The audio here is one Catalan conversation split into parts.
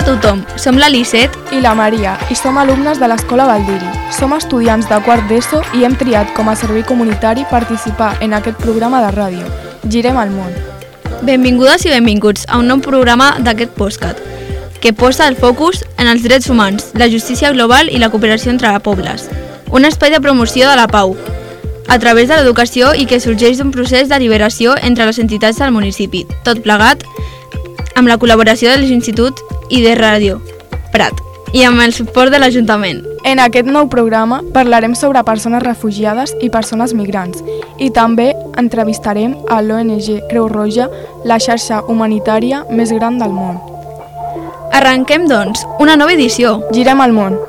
a tothom, som la Lisset i la Maria i som alumnes de l'Escola Valdiri. Som estudiants de quart d'ESO i hem triat com a servei comunitari participar en aquest programa de ràdio. Girem el món. Benvingudes i benvinguts a un nou programa d'aquest podcast, que posa el focus en els drets humans, la justícia global i la cooperació entre pobles. Un espai de promoció de la pau, a través de l'educació i que sorgeix d'un procés de deliberació entre les entitats del municipi, tot plegat amb la col·laboració de l'Institut i de Ràdio Prat i amb el suport de l'Ajuntament. En aquest nou programa parlarem sobre persones refugiades i persones migrants i també entrevistarem a l'ONG Creu Roja, la xarxa humanitària més gran del món. Arrenquem, doncs, una nova edició. Girem el món.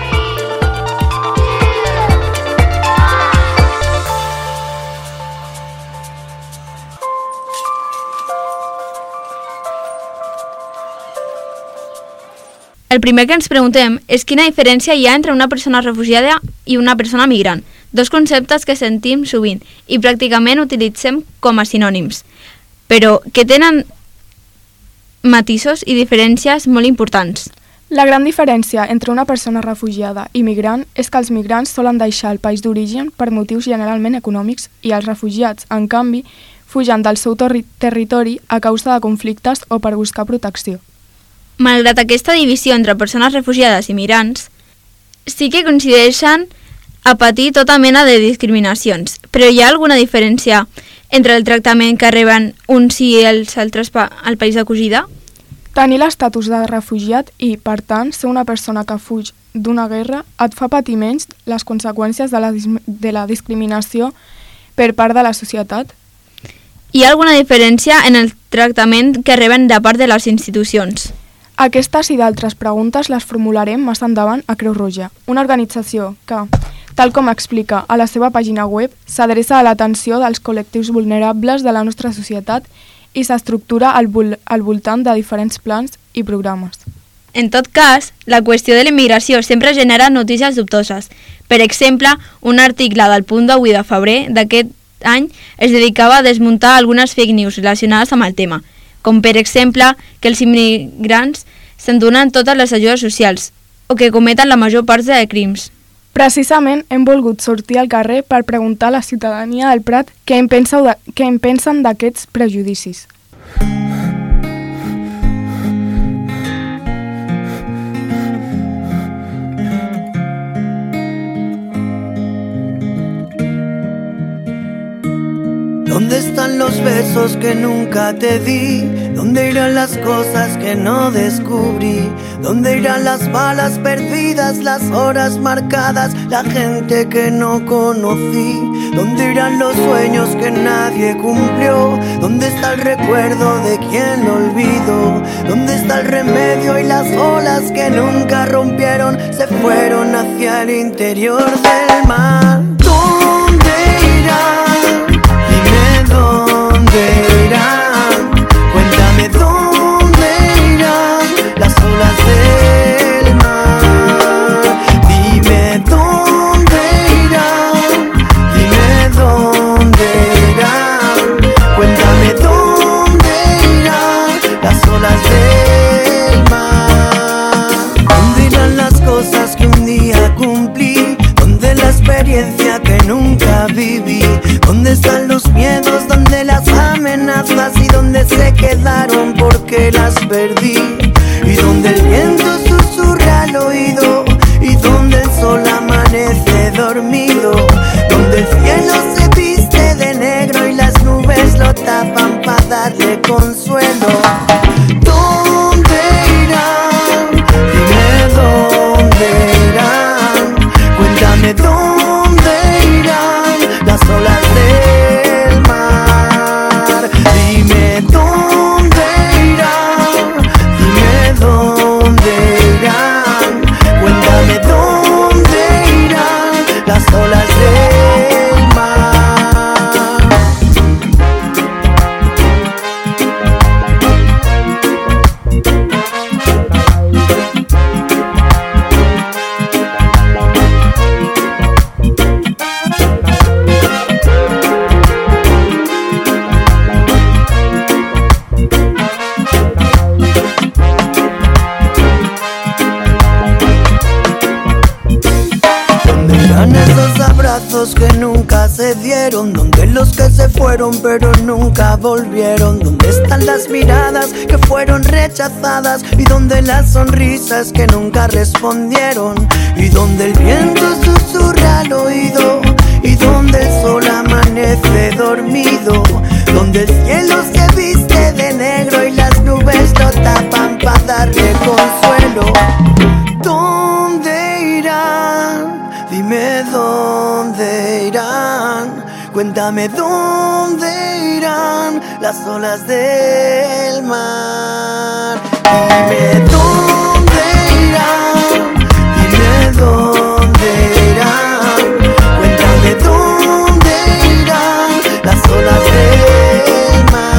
El primer que ens preguntem és quina diferència hi ha entre una persona refugiada i una persona migrant, dos conceptes que sentim sovint i pràcticament utilitzem com a sinònims, però que tenen matisos i diferències molt importants. La gran diferència entre una persona refugiada i migrant és que els migrants solen deixar el país d'origen per motius generalment econòmics i els refugiats, en canvi, fugen del seu territori a causa de conflictes o per buscar protecció. Malgrat aquesta divisió entre persones refugiades i migrants, sí que coincideixen a patir tota mena de discriminacions, però hi ha alguna diferència entre el tractament que reben uns i els altres al país d'acollida? Tenir l'estatus de refugiat i, per tant, ser una persona que fuig d'una guerra et fa patir menys les conseqüències de la discriminació per part de la societat. Hi ha alguna diferència en el tractament que reben de part de les institucions? Aquestes i d'altres preguntes les formularem més endavant a Creu Roja, una organització que, tal com explica a la seva pàgina web, s'adreça a l'atenció dels col·lectius vulnerables de la nostra societat i s'estructura al voltant de diferents plans i programes. En tot cas, la qüestió de l'immigració sempre genera notícies dubtoses. Per exemple, un article del Punt d'avui de febrer d'aquest any es dedicava a desmuntar algunes fake news relacionades amb el tema, com per exemple que els immigrants s'endonen totes les ajudes socials o que cometen la major part de crims. Precisament hem volgut sortir al carrer per preguntar a la ciutadania del Prat què en pensen d'aquests prejudicis. ¿Dónde están los besos que nunca te di? ¿Dónde irán las cosas que no descubrí? ¿Dónde irán las balas perdidas, las horas marcadas, la gente que no conocí? ¿Dónde irán los sueños que nadie cumplió? ¿Dónde está el recuerdo de quien lo olvidó? ¿Dónde está el remedio y las olas que nunca rompieron? Se fueron hacia el interior del mar. ¿Dónde irán? ¿Dónde irán? Cuéntame dónde irán las olas del mar. Dime dónde irán, dime dónde irán. Cuéntame dónde irán las olas del mar. ¿Dónde irán las cosas que un día cumplí? ¿Dónde la experiencia que nunca viví? ¿Dónde están los miedos? ¿Dónde las amenazas? ¿Y dónde se quedaron porque las perdí? ¿Y dónde el viento susurra al oído? ¿Y dónde el sol amanece dormido? ¿Dónde el cielo se viste de negro y las nubes lo tapan para darle consuelo? ¿Dónde irán? Dime dónde irán. Cuéntame dónde irán las olas del mar. Dime dónde irán, dime dónde irán. Cuéntame dónde irán las olas del mar. besos que nunca se dieron? ¿Dónde los que se fueron pero nunca volvieron? ¿Dónde están las miradas que fueron rechazadas? ¿Y dónde las sonrisas que nunca respondieron? ¿Y dónde el viento susurra al oído? ¿Y dónde el sol amanece dormido? ¿Dónde el cielo se viste de negro y las nubes lo tapan para darle consuelo? ¿Dónde irán? Dime dónde irán. Cuéntame dónde irán las olas del mar. Dime dónde irán. Dime dónde irán. Cuéntame dónde irán las olas del mar.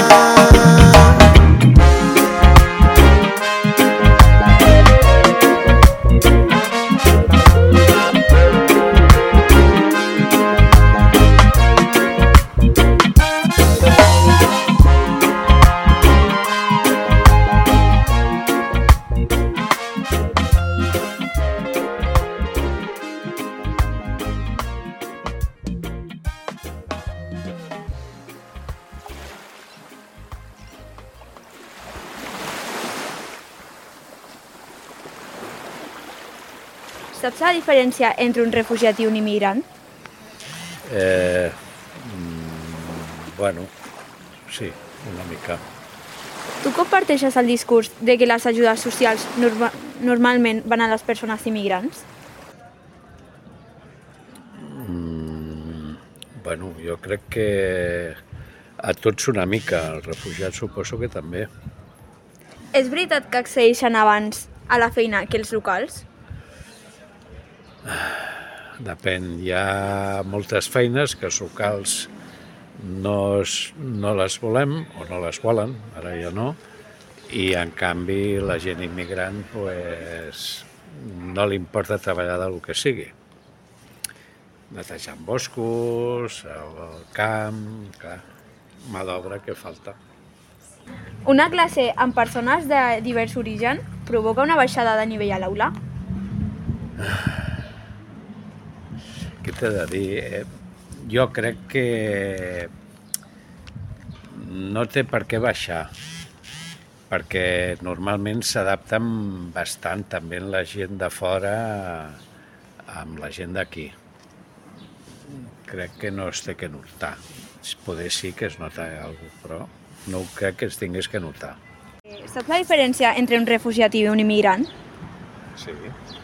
Saps la diferència entre un refugiat i un immigrant? Bueno, sí, una mica. Tu comparteixes el discurs de que les ajudes socials normalment van a les persones immigrants? Bueno, jo crec que a tots una mica, els refugiats suposo que també. És veritat que accedeixen abans a la feina que els locals? Depèn, hi ha moltes feines que els locals no les volem o no les volen, ara ja no, i en canvi la gent immigrant pues, no li importa treballar del que sigui. Netejant boscos, el camp, clar, mà d'obra que falta. Una classe amb persones de divers origen provoca una baixada de nivell a l'aula? Què t'he de dir? Jo crec que no té per què baixar, perquè normalment s'adapten bastant també la gent de fora amb la gent d'aquí. Crec que no es té que notar. Poder sí que es nota alguna cosa, però no crec que es tingués que notar. Saps la diferència entre un refugiat i un immigrant? Sí.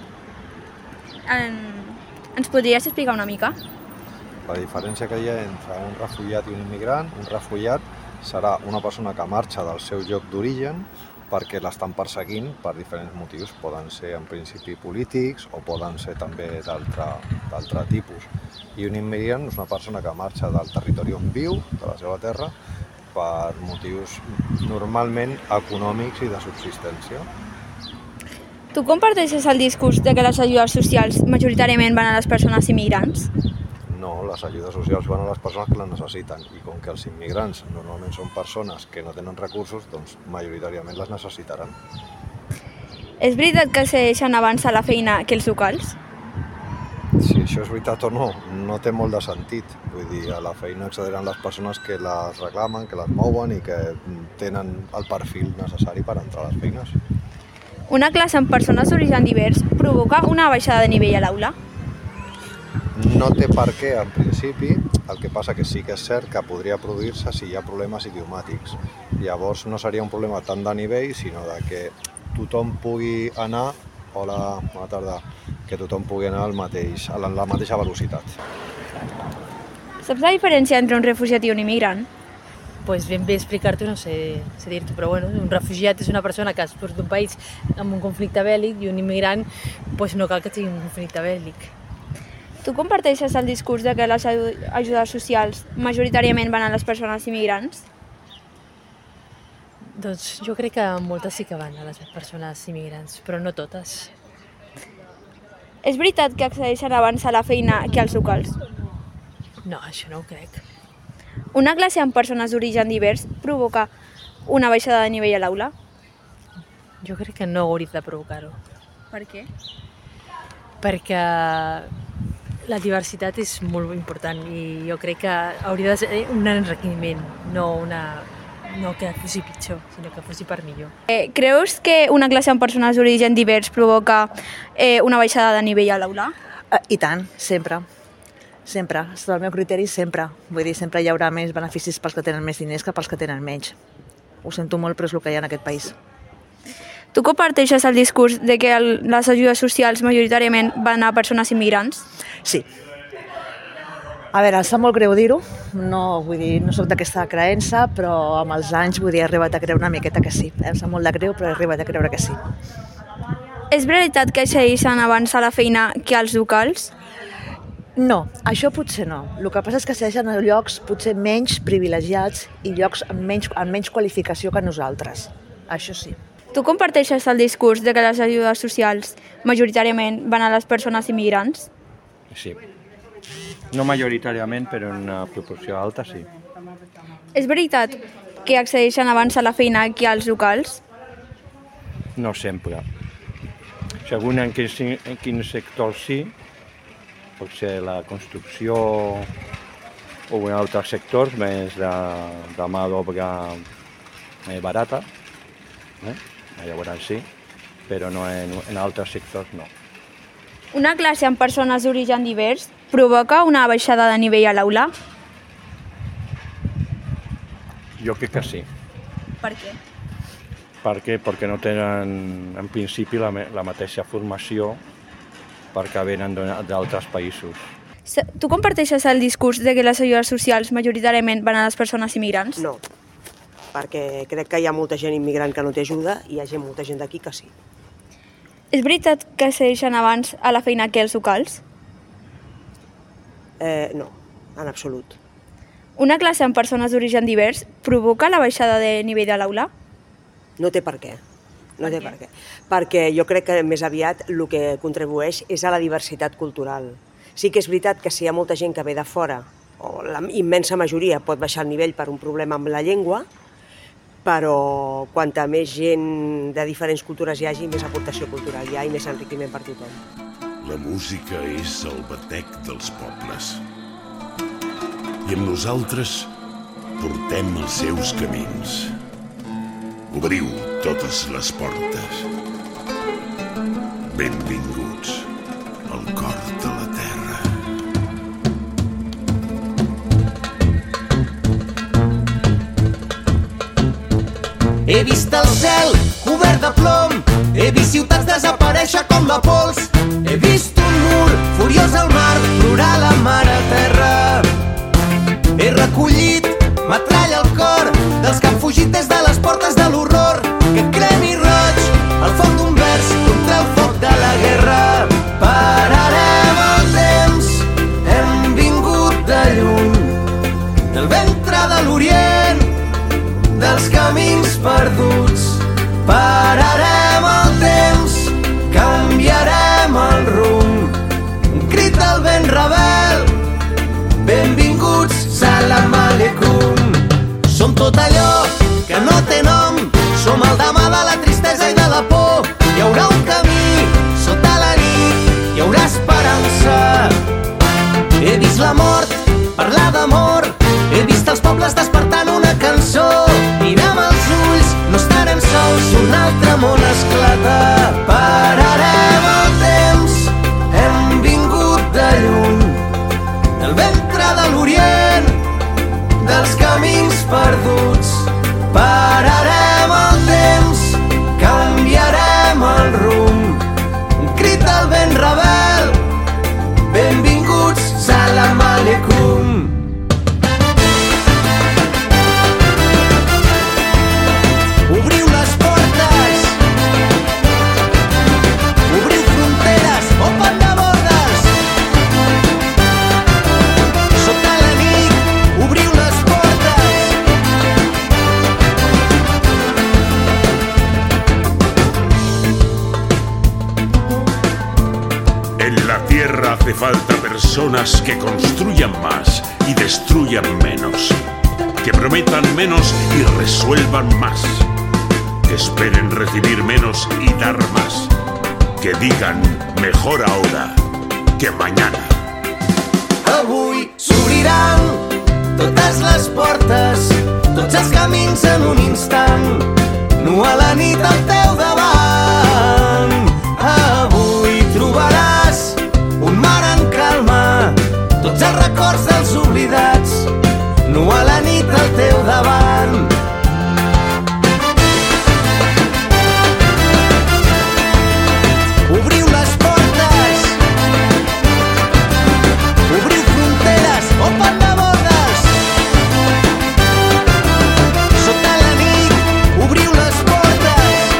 Ens podries explicar una mica? La diferència que hi ha entre un refugiat i un immigrant, un refugiat serà una persona que marxa del seu lloc d'origen perquè l'estan perseguint per diferents motius. Poden ser en principi polítics o poden ser també d'altre tipus. I un immigrant és una persona que marxa del territori on viu, de la seva terra, per motius normalment econòmics i de subsistència. Tu comparteixes el discurs de que les ajudes socials majoritàriament van a les persones immigrants? No, les ajudes socials van a les persones que les necessiten i com que els immigrants normalment són persones que no tenen recursos, doncs majoritàriament les necessitaran. És veritat que accedeixen abans a la feina que els locals? Si això és veritat o no, no té molt de sentit. Vull dir, a la feina accediran les persones que les reclamen, que les mouen i que tenen el perfil necessari per entrar a les feines. Una classe amb persones d'origen divers provoca una baixada de nivell a l'aula? No té per què, en principi, el que passa que sí que és cert que podria produir-se si hi ha problemes idiomàtics. Llavors no seria un problema tant de nivell, sinó de que tothom pugui anar, hola, bona tarda, que tothom pugui anar a la mateixa velocitat. Saps la diferència entre un refugiat i un immigrant? Pues ben bé explicar-t'ho no sé dir-t'ho, però bueno, un refugiat és una persona que surt d'un país amb un conflicte bèl·lic i un immigrant pues no cal que sigui un conflicte bèl·lic. Tu comparteixes el discurs de que les ajudes socials majoritàriament van a les persones immigrants? Doncs jo crec que moltes sí que van a les persones immigrants, però no totes. És veritat que accedeixen abans a la feina que als locals? No, això no ho crec. Una classe amb persones d'origen divers provoca una baixada de nivell a l'aula? Jo crec que no hauria de provocar-ho. Per què? Perquè La diversitat és molt important i jo crec que hauria de ser un enriquiment, no que fos pitjor, sinó que fos per millor. Creus que una classe amb persones d'origen divers provoca una baixada de nivell a l'aula? I tant, sempre. Sempre. El meu criteri sempre. Vull dir, sempre hi haurà més beneficis pels que tenen més diners que pels que tenen menys. Ho sento molt, però és el que hi ha en aquest país. Tu comparteixes el discurs de que les ajudes socials majoritàriament van a persones immigrants? Sí. A veure, em sap molt greu dir-ho. No soc d'aquesta creença, però amb els anys he arribat a creure una miqueta que sí. Em sap molt de greu, però he arribat a creure que sí. És veritat que segueixen abans a la feina que als locals? No, això potser no. El que passa és que segueixen a llocs potser menys privilegiats i llocs amb menys qualificació que nosaltres. Això sí. Tu comparteixes el discurs de que les ajudes socials majoritàriament van a les persones immigrants? Sí. No majoritàriament, però en una proporció alta, sí. És veritat que accedeixen abans a la feina que als locals? No sempre. Segons en quin sector sí, pot ser la construcció o en altres sectors més de mà d'obra barata, llavors sí, però no en altres sectors no. Una classe amb persones d'origen divers provoca una baixada de nivell a l'aula? Jo crec que sí. Per què? Perquè no tenen en principi la mateixa formació perquè venen d'altres països. Tu comparteixes el discurs de que les ajudes socials majoritàriament van a les persones immigrants? No, perquè crec que hi ha molta gent immigrant que no té ajuda i hi ha molta gent d'aquí que sí. És veritat que accedeixen abans a la feina que els locals? No, en absolut. Una classe amb persones d'origen divers provoca la baixada de nivell de l'aula? No té per què. No té per què. Perquè jo crec que més aviat el que contribueix és a la diversitat cultural. Sí que és veritat que si hi ha molta gent que ve de fora, o la immensa majoria pot baixar el nivell per un problema amb la llengua, però quanta més gent de diferents cultures hi hagi, més aportació cultural hi ha i més enriquiment per tothom. La música és el batec dels pobles. I amb nosaltres portem els seus camins. Obriu totes les portes. Benvinguts al cor de la terra. He vist el cel cobert de plom, he vist ciutats desaparèixer com la pols, he vist un mur furiós al mar, plorar la mare terra. He recollit metralla al cor dels que han fugit des de les portes de l'horror, que cremi roig al foc d'un vers contra el foc de la guerra. Pararem el temps, hem vingut de lluny, del ventre de l'Orient, dels camins perduts. Pararem el temps, canviarem el rumb, un crit al vent rebel, benvinguts, salam aleikum. Som tot allò que no té nom, som el demà de la tristesa i de la por. Hi haurà un camí sota la nit, hi haurà esperança. He vist la mort parlar d'amor, he vist els pobles despertant una cançó. Mirem els ulls, no estarem sols, un altre món esclata. Pararem el temps, hem vingut de lluny, del ventre de l'Orient, dels camins perduts. Pararem el temps, canviarem el rumb, un crit al vent rebel, benvinguts, salam aleikum. Obriu les portes, obriu fronteres, open the borders. Sota la nit, obriu les portes. En la tierra hace falta personas que construyan más y destruyan menos, que prometan menos y resuelvan más, que esperen recibir menos y dar más, que digan mejor ahora que mañana. s'obriran totes les portes, tots els camins en un instant, nu a la nit al teu davant. Avui trobaràs un mar en calma, tots els records dels oblidats, nu a la nit al teu davant. Obriu les portes, obriu fronteres, open the borders. Sota la nit, obriu les portes.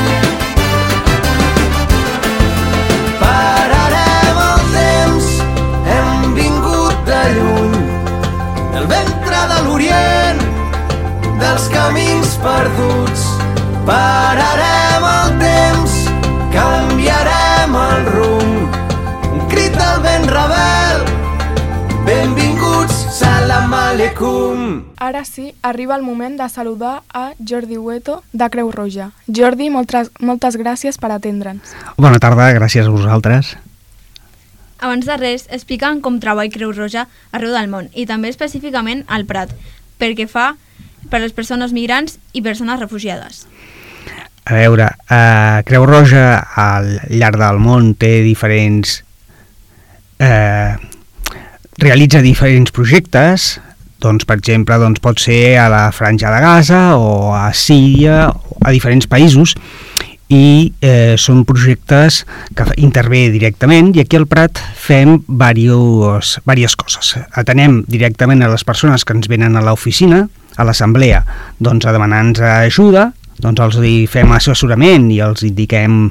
Pararem el temps, hem vingut de lluny, del ventre de l'Orient, dels camins perduts. Pararem el temps, canviarem el rumb, un crit del vent rebel, benvinguts, salam aleikum. Ara sí, arriba el moment de saludar a Jordi Hueto, de Creu Roja. Jordi, moltes gràcies per atendre'ns. Bona tarda, gràcies a vosaltres. Abans de res, expliquen com treballa Creu Roja arreu del món i també específicament al Prat, perquè fa per a les persones migrants i persones refugiades. A veure, Creu Roja al llarg del món té diferents... realitza diferents projectes, doncs, per exemple, doncs, pot ser a la Franja de Gaza o a Síria o a diferents països, i són projectes que intervé directament, i aquí al Prat fem diverses coses. Atenem directament a les persones que ens venen a l'oficina, a l'assemblea, doncs, a demanar-nos ajuda, doncs els fem assessorament i els indiquem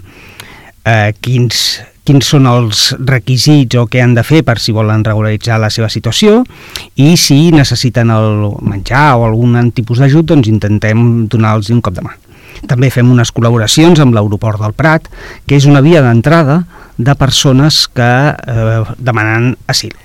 quins són els requisits o què han de fer per si volen regularitzar la seva situació, i si necessiten el menjar o algun tipus d'ajut, doncs intentem donar-los un cop de mà. També fem unes col·laboracions amb l'aeroport del Prat, que és una via d'entrada de persones que demanen asil.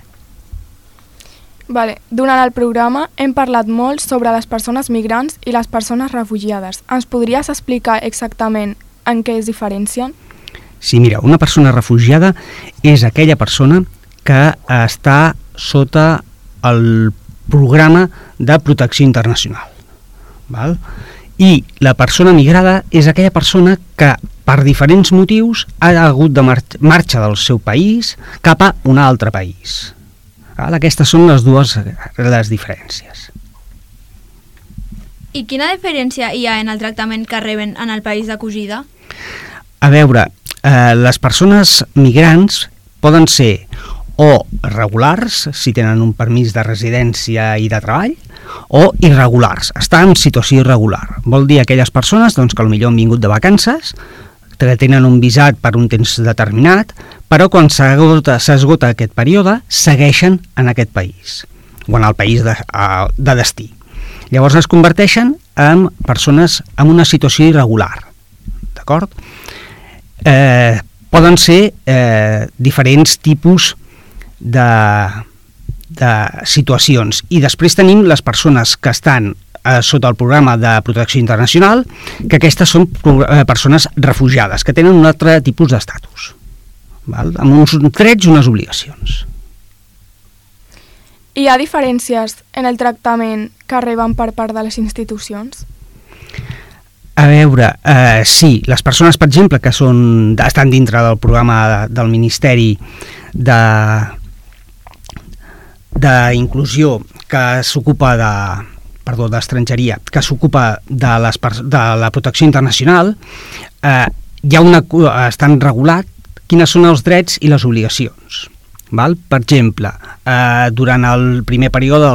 Vale. Durant el programa hem parlat molt sobre les persones migrants i les persones refugiades. Ens podries explicar exactament en què es diferencien? Sí, mira, una persona refugiada és aquella persona que està sota el programa de protecció internacional. Val? I la persona migrada és aquella persona que per diferents motius ha hagut de marxar del seu país cap a un altre país. Aquestes són les diferències. I quina diferència hi ha en el tractament que reben en el país d'acollida? A veure, les persones migrants poden ser o regulars, si tenen un permís de residència i de treball, o irregulars, estar en situació irregular. Vol dir aquelles persones que potser han vingut de vacances, que tenen un visat per un temps determinat, però quan s'esgota aquest període segueixen en aquest país, o en el país de destí. Llavors es converteixen en persones en una situació irregular, d'acord? Poden ser diferents tipus de situacions, i després tenim les persones que estan sota el programa de protecció internacional, que aquestes són persones refugiades, que tenen un altre tipus d'estatus, amb uns drets i unes obligacions. Hi ha diferències en el tractament que reben per part de les institucions? A veure, sí, les persones, per exemple, que estan dintre del programa del Ministeri d'inclusió, que s'ocupa d'estrangeria, que s'ocupa de la protecció internacional, estan regulats quines són els drets i les obligacions. Per exemple, durant el primer període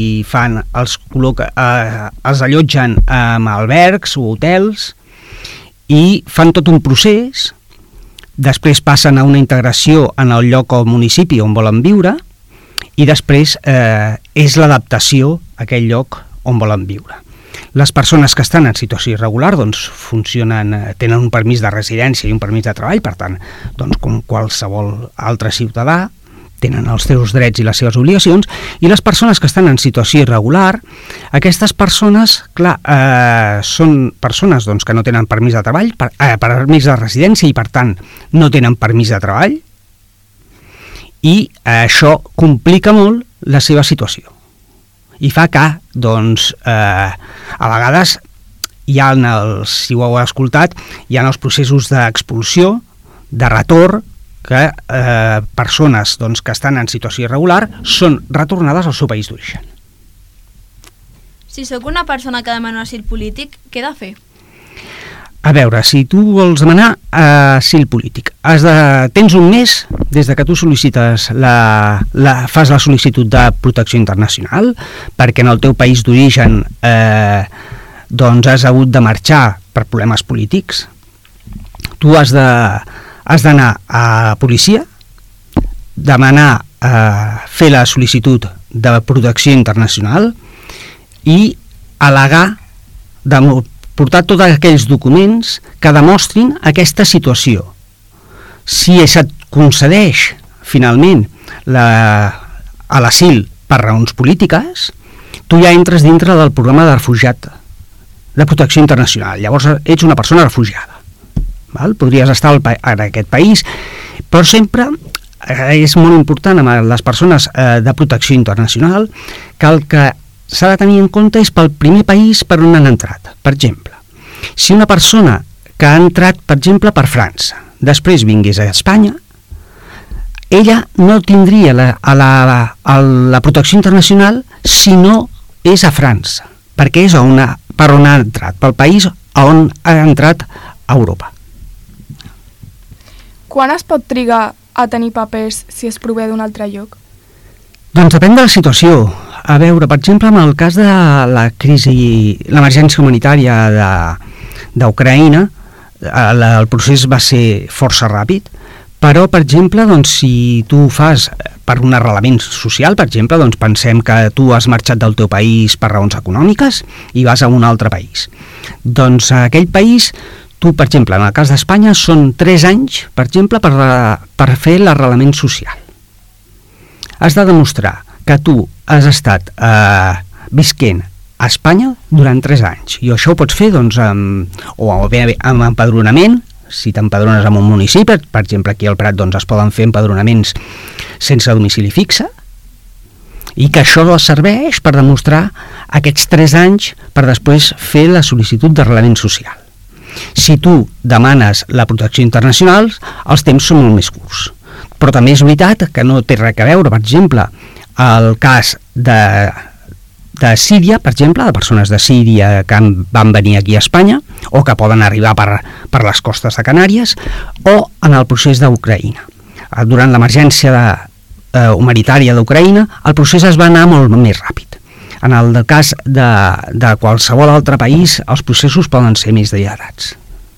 els allotgen en albergs o hotels i fan tot un procés, després passen a una integració en el lloc o municipi on volen viure, i després és l'adaptació a aquell lloc on volen viure. Les persones que estan en situació irregular tenen un permís de residència i un permís de treball, per tant, com qualsevol altre ciutadà, tenen els seus drets i les seves obligacions, i les persones que estan en situació irregular, aquestes persones, clar, són persones que no tenen permís de treball, permís de residència, i per tant no tenen permís de treball, i això complica molt la seva situació i fa que, doncs, a vegades hi ha si ho heu escoltat, hi ha els processos d'expulsió, de retorn, que persones doncs, que estan en situació irregular són retornades al seu país d'origen. Si sóc una persona que demana asil polític, què he de fer? A veure, si tu vols demanar asil polític, tens un mes des de que tu sol·licites fas la sol·licitud de protecció internacional, perquè en el teu país d'origen doncs has hagut de marxar per problemes polítics. Tu has d'anar a la policia, demanar, fer la sol·licitud de protecció internacional i al·legar, portar tots aquells documents que demostrin aquesta situació. Si se't concedeix finalment l'asil per raons polítiques, tu ja entres dintre del programa de refugiat de protecció internacional. Llavors ets una persona refugiada. Val? Podries estar en aquest país, però sempre és molt important amb les persones de protecció internacional que el que s'ha de tenir en compte és pel primer país per on han entrat. Per exemple, si una persona que ha entrat, per exemple, per França, després vingués a Espanya, ella no tindria la protecció internacional si no és a França, perquè és per on ha entrat, pel país on ha entrat a Europa. Quan es pot trigar a tenir papers si es prové d'un altre lloc? Doncs depèn de la situació. A veure, per exemple, en el cas de la crisi, l'emergència humanitària d'Ucraïna, el procés va ser força ràpid, però, per exemple, doncs, si tu fas per un arrelament social, per exemple, doncs pensem que tu has marxat del teu país per raons econòmiques i vas a un altre país. Doncs a aquell país, tu, per exemple, en el cas d'Espanya, són 3 anys, per exemple, per fer l'arrelament social. Has de demostrar que tu has estat visquent a Espanya durant 3 anys, i això ho pots fer doncs, amb empadronament. Si t'empadrones en un municipi, per exemple aquí al Prat doncs, es poden fer empadronaments sense domicili fixe, i que això serveix per demostrar aquests 3 anys per després fer la sol·licitud d'arrelament social. Si tu demanes la protecció internacional, els temps són molt més curts. Però també és veritat que no té res a veure, per exemple, el cas de Síria, per exemple, de persones de Síria que van venir aquí a Espanya o que poden arribar per les costes de Canàries, o en el procés d'Ucraïna. Durant l'emergència humanitària d'Ucraïna, el procés es va anar molt més ràpid. En el cas de qualsevol altre país, els processos poden ser més dilatats.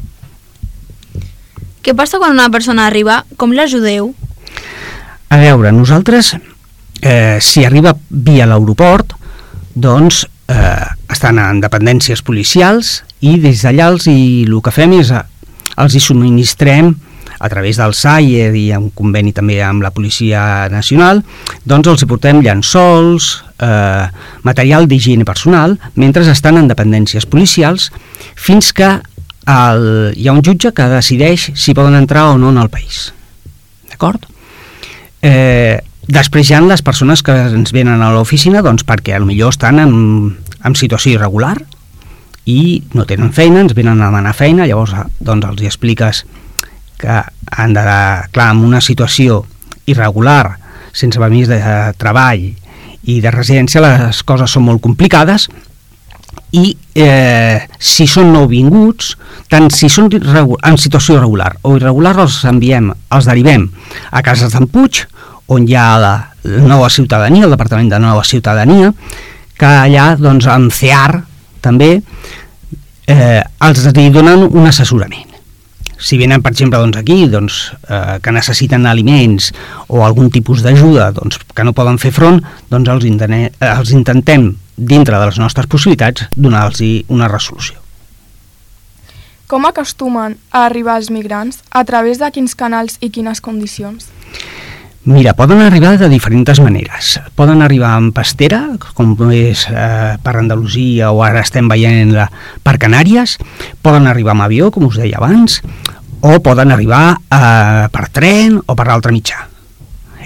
Què passa quan una persona arriba? Com l'ajudeu? A veure, nosaltres, si arriba via l'aeroport, doncs estan en dependències policials i des d'allà el que fem és els hi subministrem a través del SAIER i en conveni també amb la Policia Nacional, doncs els hi portem llençols, material d'higiene personal, mentre estan en dependències policials, fins que hi ha un jutge que decideix si poden entrar o no en el país. D'acord? Després hi ha les persones que ens venen a l'oficina doncs, perquè potser estan en situació irregular i no tenen feina, ens venen a demanar feina, llavors doncs, els hi expliques que han de, clar, en una situació irregular, sense permís de treball i de residència, les coses són molt complicades, i si són nouvinguts, tant si són en situació irregular o irregular, els derivem a Cases d'en Puig, on hi ha la Nova Ciutadania, el Departament de Nova Ciutadania, que allà, doncs, amb CEAR també els donen un assessorament. Si venen, per exemple, doncs, aquí, doncs, que necessiten aliments o algun tipus d'ajuda doncs, que no poden fer front, doncs els intentem, dintre de les nostres possibilitats, donar-los una resolució. Com acostumen a arribar els migrants? A través de quins canals i quines condicions? Mira, poden arribar de diferents maneres. Poden arribar en pastera, com és per Andalusia o ara estem veient per Canàries, poden arribar amb avió, com us deia abans, o poden arribar per tren o per altre mitjà.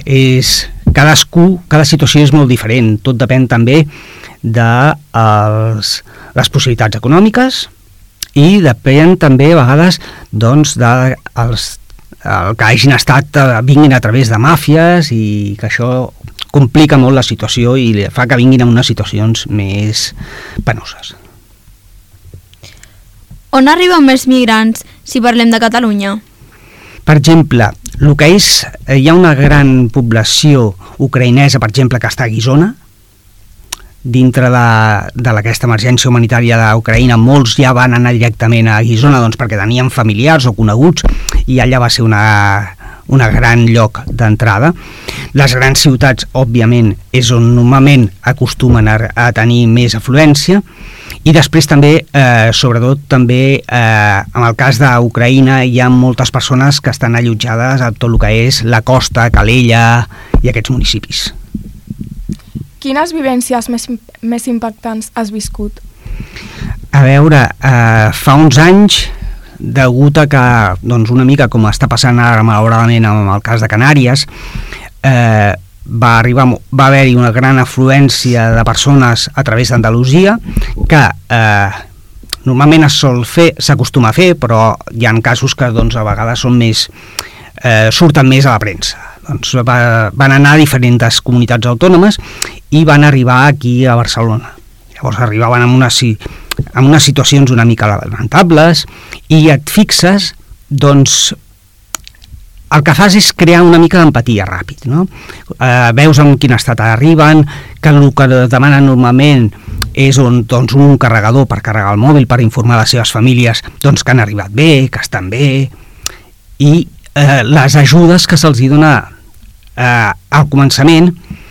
cada situació és molt diferent, tot depèn també de les possibilitats econòmiques i depèn també a vegades doncs, el que hagin estat, vinguin a través de màfies i que això complica molt la situació i fa que vinguin en unes situacions més penoses. On arriben més migrants si parlem de Catalunya? Per exemple, hi ha una gran població ucraïnesa, per exemple, que està a Guissona, dintre d'aquesta emergència humanitària d'Ucraïna. Molts ja van anar directament a Guissona doncs, perquè tenien familiars o coneguts i allà va ser una gran lloc d'entrada. Les grans ciutats, òbviament, és on normalment acostumen a tenir més afluència. I després també, sobretot també, en el cas d'Ucraïna hi ha moltes persones que estan allotjades a tot el que és la costa, Calella i aquests municipis. Quines vivències més impactants has viscut? A veure, fa uns anys, degut a que una mica com està passant ara malauradament amb el cas de Canàries, va haver-hi una gran afluència de persones a través d'Andalusia que normalment s'acostuma a fer, però hi ha casos que a vegades són més, surten més a la premsa. Van anar a diferents comunitats autònomes i van arribar aquí a Barcelona. Llavors arribaven en unes situacions una mica lamentables i et fixes, doncs, el que fas és crear una mica d'empatia ràpid, no? Veus en quin estat arriben, que el que demanen normalment és un carregador per carregar el mòbil, per informar les seves famílies doncs, que han arribat bé, que estan bé, i les ajudes que se'ls dona al començament,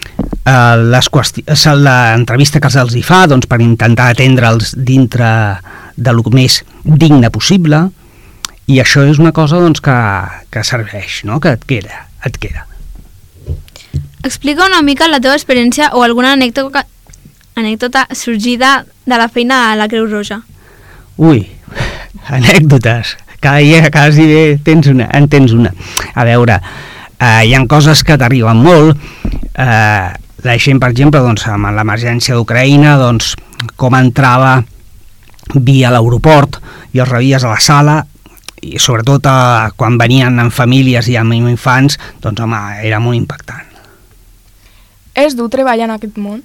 l'entrevista que se'ls fa doncs, per intentar atendre'ls dintre del més digne possible, i això és una cosa doncs, que serveix, no? Que et queda. Explica una mica la teva experiència o alguna anècdota sorgida de la feina a la Creu Roja. Ui, anècdotes. Cada dia quasi bé en tens una. A veure, hi ha coses que t'arriben molt. La gent, per exemple, doncs, amb l'emergència d'Ucraïna, doncs, com entrava via l'aeroport i els rebies a la sala, i sobretot quan venien amb famílies i amb infants, doncs home, era molt impactant. És dur treballar en aquest món?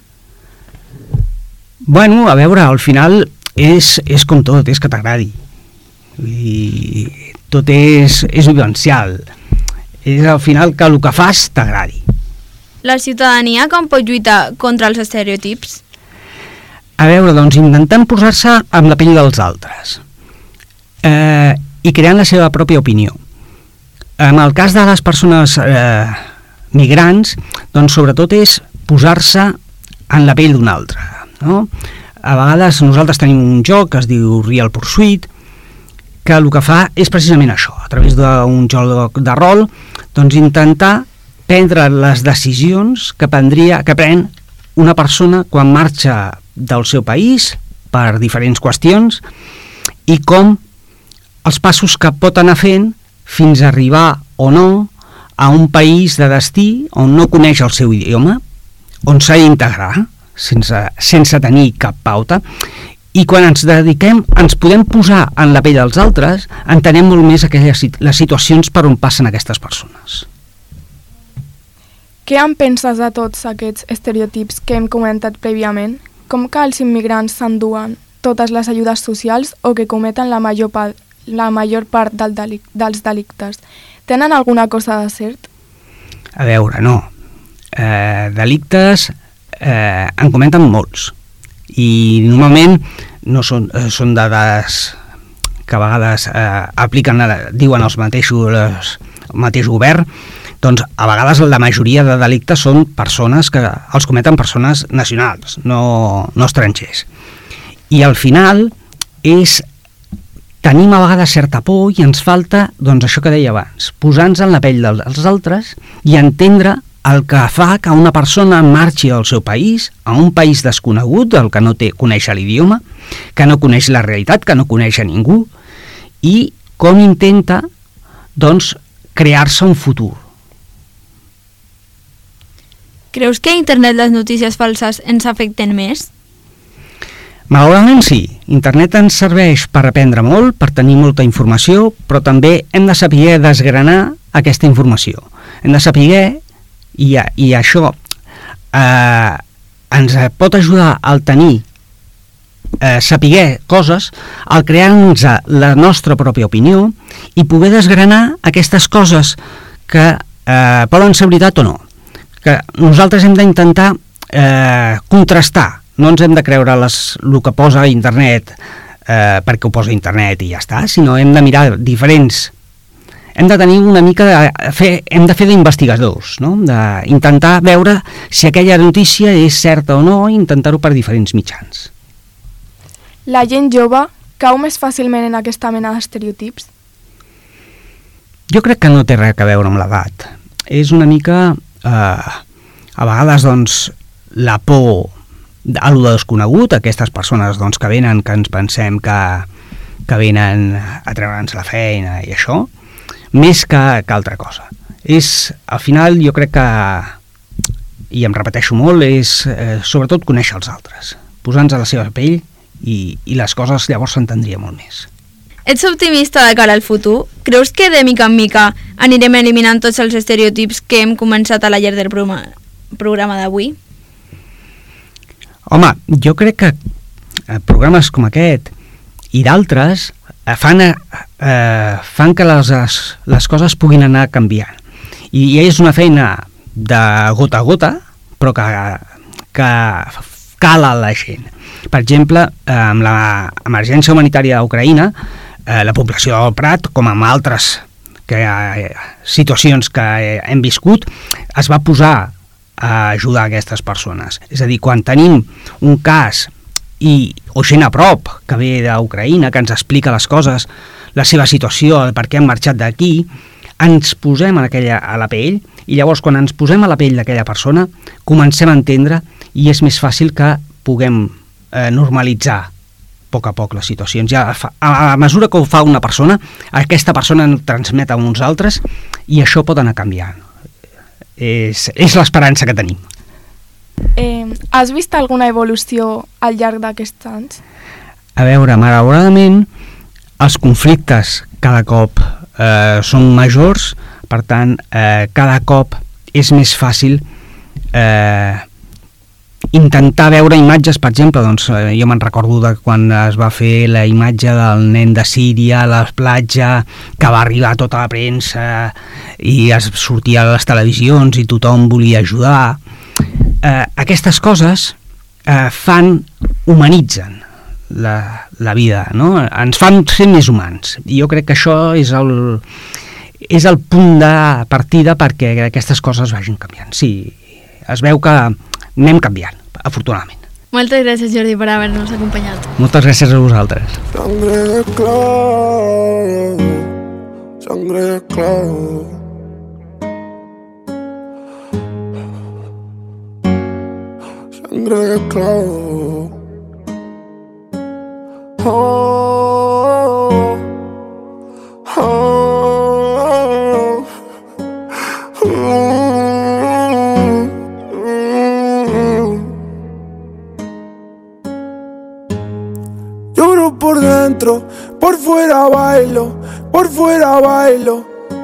Bueno, a veure, al final és com tot, és que t'agradi. I tot és vivencial. És al final que el que fas t'agradi. La ciutadania com pot lluitar contra els estereotips? A veure, doncs intentant posar-se amb la pell dels altres. I creant la seva pròpia opinió. En el cas de les persones migrants, doncs sobretot és posar-se en la pell d'un altre, no? A vegades nosaltres tenim un joc que es diu Real Pursuit, que el que fa és precisament això, a través d'un joc de rol, doncs intentar prendre les decisions que pren una persona quan marxa del seu país per diferents qüestions i com els passos que pot anar fent fins a arribar o no a un país de destí on no coneix el seu idioma, on s'ha d'integrar sense tenir cap pauta, i quan ens dediquem, ens podem posar en la pell dels altres, entenem molt més les situacions per on passen aquestes persones. Què en penses de tots aquests estereotips que hem comentat prèviament? Com que els immigrants s'enduen totes les ajudes socials o que cometen la major part dels delictes? Tenen alguna cosa de cert? A veure, no. Delictes en cometen molts. I normalment no són dades que a vegades diuen el mateix govern. Doncs a vegades la majoria de delictes són persones que els cometen persones nacionals, no estrangers. I al final tenim a vegades certa por i ens falta, doncs això que deia abans, posar-nos en la pell dels altres i entendre el que fa que una persona marxi al seu país, a un país desconegut, el que no coneix l'idioma, que no coneix la realitat, que no coneix a ningú, i com intenta, doncs, crear-se un futur. Creus que a internet les notícies falses ens afecten més? Malauradament sí. Internet ens serveix per aprendre molt, per tenir molta informació, però també hem de saber desgranar aquesta informació. Hem de saber, i això ens pot ajudar al tenir, saber coses, al crear-nos la nostra pròpia opinió i poder desgranar aquestes coses que poden ser veritat o no. Que nosaltres hem d'intentar contrastar, no ens hem de creure el que posa a internet perquè ho posa a internet i ja està, sinó hem de mirar diferents, hem de tenir una mica hem de fer d'investigadors, no? D'intentar veure si aquella notícia és certa o no i intentar-ho per diferents mitjans. La gent jove cau més fàcilment en aquesta mena d'estereotips? Jo crec que no té res a veure amb l'edat. És una mica, a vegades, doncs, la por a lo desconegut, aquestes persones doncs, que venen, que ens pensem que venen a treure'ns la feina i això, més que altra cosa. Al final, jo crec que, i em repeteixo molt, és sobretot conèixer els altres, posar-nos a la seva pell i les coses llavors s'entendria molt més. Ets optimista de cara al futur? Creus que de mica en mica anirem eliminant tots els estereotips que hem començat a la llar del programa d'avui? Home, jo crec que programes com aquest i d'altres fan que les coses puguin anar canviant. I és una feina de gota a gota, però que cala la gent. Per exemple, amb l'emergència humanitària d'Ucraïna, la població del Prat, com amb altres situacions que hem viscut, es va posar a ajudar aquestes persones. És a dir, quan tenim un cas o gent a prop que ve d'Ucraïna, que ens explica les coses, la seva situació, el per què han marxat d'aquí, ens posem a la pell, i llavors quan ens posem a la pell d'aquella persona comencem a entendre i és més fàcil que puguem normalitzar a poc les situacions. A mesura que ho fa una persona, aquesta persona transmet a uns altres i això pot anar canviant. És l'esperança que tenim. Has vist alguna evolució al llarg d'aquests anys? A veure, malauradament, els conflictes cada cop són majors, per tant, cada cop és més fàcil intentar veure imatges, per exemple, doncs, jo me'n recordo de quan es va fer la imatge del nen de Síria a la platja, que va arribar a tota la premsa i es sortia a les televisions i tothom volia ajudar. Aquestes coses humanitzen la vida, no? Ens fan ser més humans, i jo crec que això és el punt de partida perquè aquestes coses vagin canviant. Sí, es veu que anem canviant, afortunadament. Moltes gràcies, Jordi, per haver-nos acompanyat. Moltes gràcies a vosaltres. Sangre de clavo, sangre de clavo. Sangre de clavo. Oh, oh, oh. Lloro por dentro, por fuera bailo, por fuera bailo.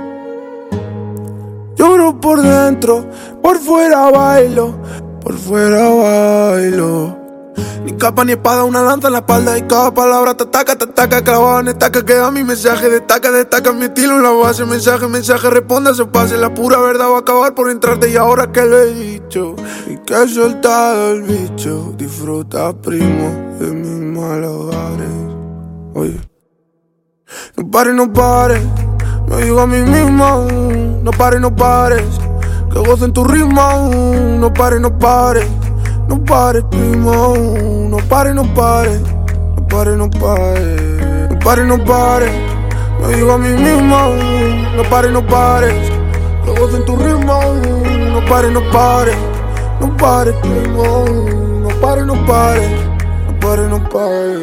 Lloro por dentro, por fuera bailo, por fuera bailo. Ni capa ni espada, una lanza en la espalda y cada palabra te ataca, clavado en estaca, queda mi mensaje, destaca mi estilo en la base, mensaje, responda, se pase, la pura verdad va a acabar por entrarte y ahora que lo he dicho, y que he soltado el bicho, disfruta primo de mis malabares, oye, no pares, me digo a mí mismo, no pares, que gocen tu ritmo, no pares. No pares, primo, no pares. No pares, me digo a mí mismo, no pares. Que gocen tu ritmo, no pares. No pares, primo, no pares.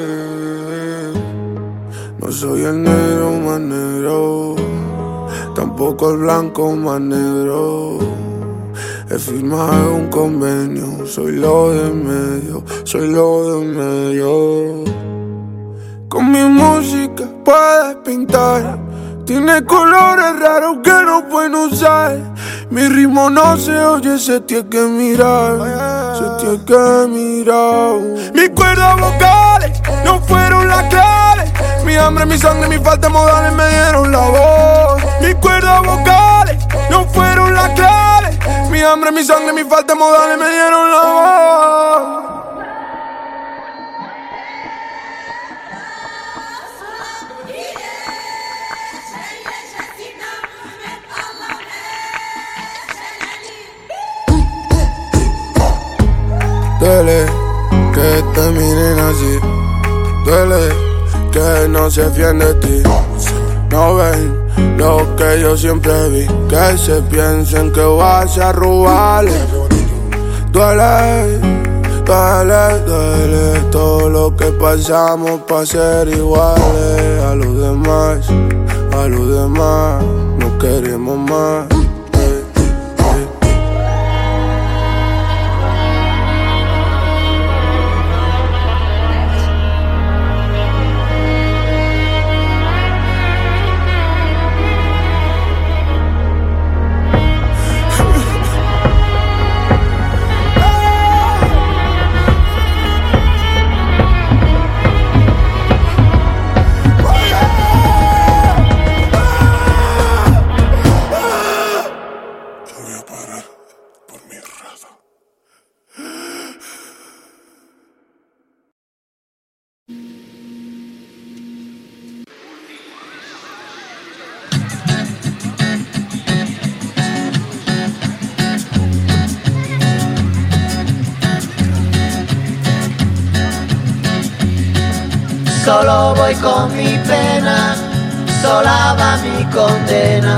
No soy el negro más negro, tampoco el blanco más negro. he firmado un convenio. Soy lo de medio, soy lo de medio. Con mi música puedes pintar, tiene colores raros que no pueden usar. Mi ritmo no se oye, se tiene que mirar, se tiene que mirar. Mis cuerdas vocales no fueron las claves. Mi hambre, mi sangre, mi falta de modales me dieron la voz. Mis cuerdas vocales no fueron las claves. Mi hambre, mi sangre, mi falta de modales me dieron la voz. Duele que te miren así, duele que no se fíen de ti. No ven lo que yo siempre vi, que se piensen que vas a robarle. Duele, duele, duele todo lo que pasamos para ser iguales a los demás, no queremos más. Solo voy con mi pena, sola va mi condena.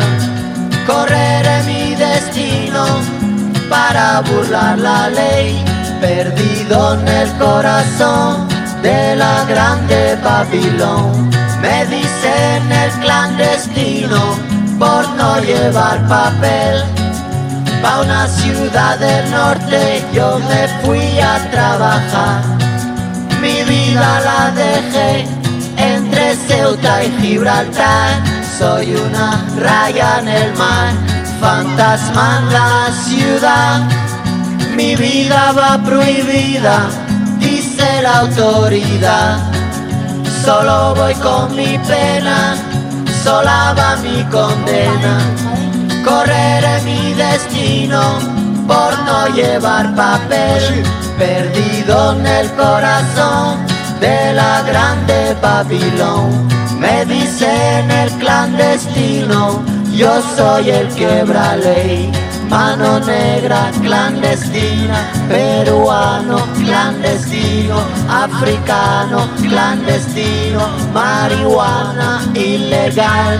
Correré mi destino para burlar la ley, perdido en el corazón de la grande Babilón. Me dicen el clandestino por no llevar papel. Pa' una ciudad del norte yo me fui a trabajar. Mi vida la dejé entre Ceuta y Gibraltar. Soy una raya en el mar, fantasma en la ciudad. Mi vida va prohibida, dice la autoridad. Solo voy con mi pena, sola va mi condena. Correré mi destino por no llevar papel, perdido en el corazón de la grande Babilón. Me dicen el clandestino, yo soy el quebra ley. Mano negra clandestina, peruano clandestino, africano clandestino, marihuana ilegal.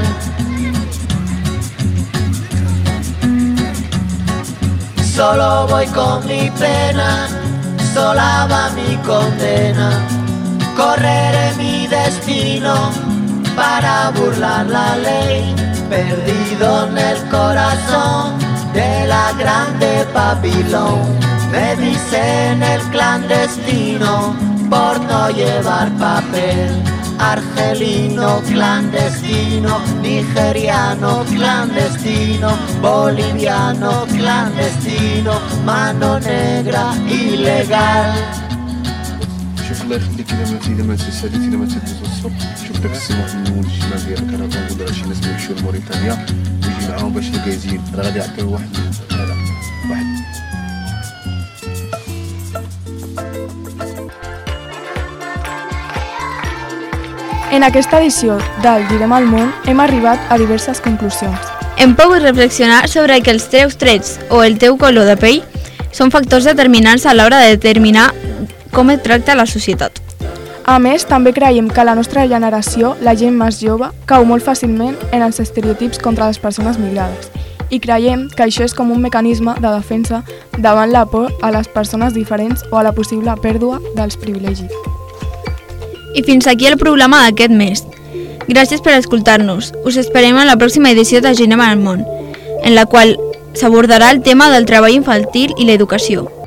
Solo voy con mi pena, sola va mi condena. Correré mi destino para burlar la ley, perdido en el corazón de la grande Babilón. Me dicen el clandestino por no llevar papel. Argelino clandestino, nigeriano clandestino, boliviano clandestino, mano negra ilegal. شوف الله يخليك الا ما تساليتي الا ما تدوز الصبح شوف داك السماح من الشمال ديالك راه كنقول راه شي ناس يمشيو لموريتانيا ويجي معاهم باش الكازين راه غادي يعطيو واحد. En aquesta edició del Girem al món hem arribat a diverses conclusions. Hem pogut reflexionar sobre que els teus trets o el teu color de pell són factors determinants a l'hora de determinar com et tracta la societat. A més, també creiem que la nostra generació, la gent més jove, cau molt fàcilment en els estereotips contra les persones migrades. I creiem que això és com un mecanisme de defensa davant la por a les persones diferents o a la possible pèrdua dels privilegis. I fins aquí el programa d'aquest mes. Gràcies per escoltar-nos. Us esperem a la pròxima edició de Girem al món, en la qual s'abordarà el tema del treball infantil i l'educació.